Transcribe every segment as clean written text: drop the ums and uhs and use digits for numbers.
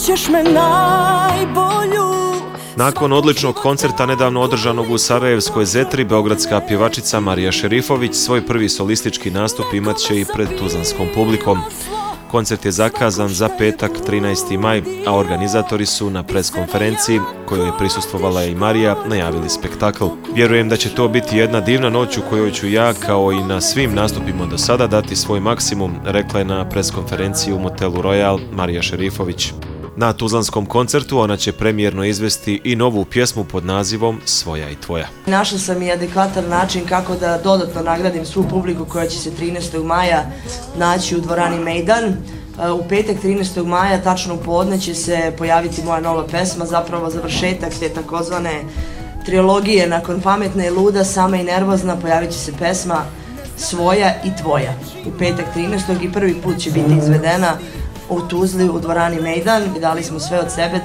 ćeš me najbolju. Nakon odličnog koncerta nedavno održanog u Sarajevskoj Zetri, beogradska pjevačica Marija Šerifović svoj prvi solistički nastup imat će i pred tuzlanskom publikom. Koncert je zakazan za petak 13. maj, a organizatori su na preskonferenciji, kojoj je prisustvovala i Marija, najavili spektakl. Vjerujem da će to biti jedna divna noć u kojoj ću ja, kao i na svim nastupima do sada, dati svoj maksimum, rekla je na preskonferenciji u motelu Royal Marija Šerifović. Na tuzlanskom koncertu ona će premijerno izvesti i novu pjesmu pod nazivom Svoja i tvoja. Našla sam i adekvatan način kako da dodatno nagradim svu publiku koja će se 13. maja naći u dvorani Mejdan. U petak 13. maja, tačno u podne, će se pojaviti moja nova pesma, zapravo završetak te takozvane trilogije nakon Pametna i luda, Sama i nervozna, pojavit će se pesma Svoja i tvoja. U petak 13. i prvi put će biti izvedena u Tuzli, u dvorani Mejdan. Dali smo sve od sebe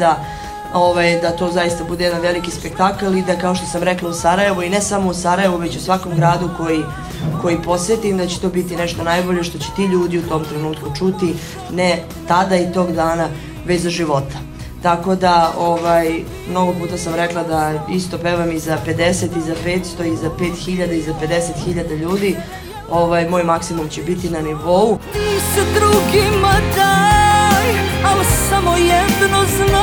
da to zaista bude jedan veliki spektakl i da, kao što sam rekla, u Sarajevu, i ne samo u Sarajevu, već u svakom gradu koji posjetim, da će to biti nešto najbolje što će ti ljudi u tom trenutku čuti, ne tada i tog dana, već za života. Tako da, mnogo puta sam rekla da isto pevam i za 50, i za 500, i za 5000, i za 50.000 ljudi. Moj maksimum će biti na nivou. Ti se drugima daj, ali samo jedno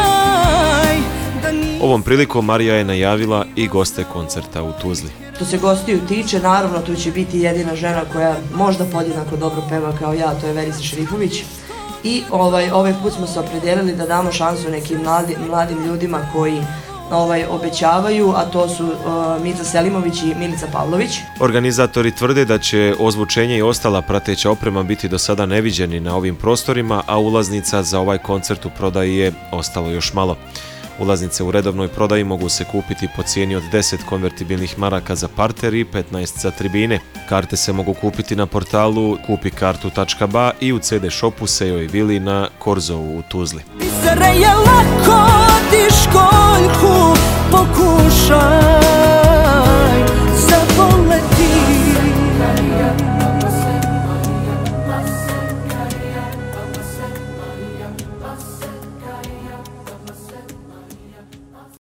znaj. Ovom prilikom Marija je najavila i goste koncerta u Tuzli. Što se gostiju tiče, naravno tu će biti jedina žena koja možda podjednako dobro peva kao ja, to je Verica Šerifović. I ovaj put smo se opredelili da damo šansu nekim mladim ljudima koji obećavaju, a to su Mica Selimović i Milica Pavlović. Organizatori tvrde da će ozvučenje i ostala prateća oprema biti do sada neviđeni na ovim prostorima, a ulaznica za ovaj koncert u prodaji je ostalo još malo. Ulaznice u redovnoj prodaji mogu se kupiti po cijeni od 10 konvertibilnih maraka za parter i 15 za tribine. Karte se mogu kupiti na portalu kupikartu.ba i u CD shopu Sejo i Vili na Korzovu u Tuzli. Zar je lako ti školjku pokušaj?